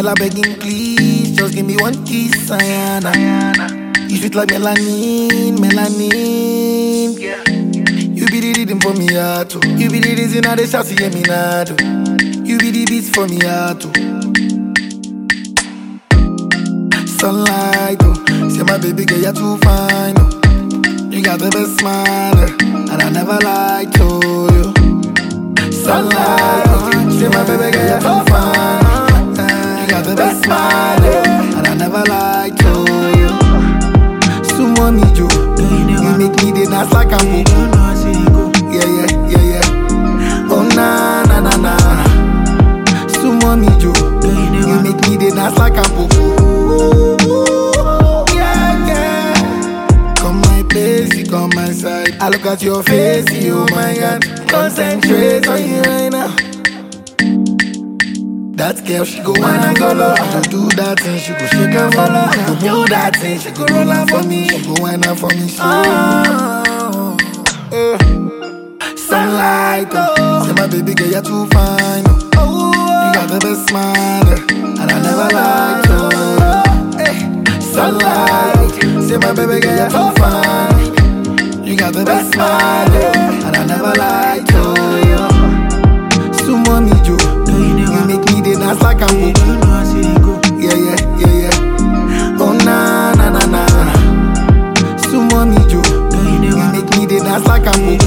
Girl, I begging please, just give me one kiss, Ayana. You sweet like melanin, melanin. Yeah. You be the rhythm for me, heart too. You be the reason I dey shout, see me now. You be the beats for me, heart too. Sunlight, oh. Say my baby girl, you're too fine, oh. You got the best smile, and I never lied to you. Sunlight, oh. Say my baby girl, you're too fine. You got the best smile, and I never lied to you. Sumo me, Joe. You make me the dance like I'm go. Yeah, yeah, yeah, yeah. Oh, na, na, na, na. Sumo me, Joe. You make me the dance like I'm go. Yeah, yeah. Come my place, you come my side. I look at your face, you, oh my God. Concentrate on you right now. That girl, she go wine and go low. I go do that thing, she go shake and follow. I go do that thing, she go roll out for me. She go wine out for me, sunlight, oh. Say my baby girl, you're too fine, oh. You got the best smile, and I never lied to you. Sunlight, say my baby girl, you're too fine. You got the best smile, and I never lied to you. Sumo me, Joe. You make me the dance like I'm go. Yeah, yeah, yeah, yeah. Oh, na, na, na, na. Sumo me, Joe. You make me the dance like I'm go.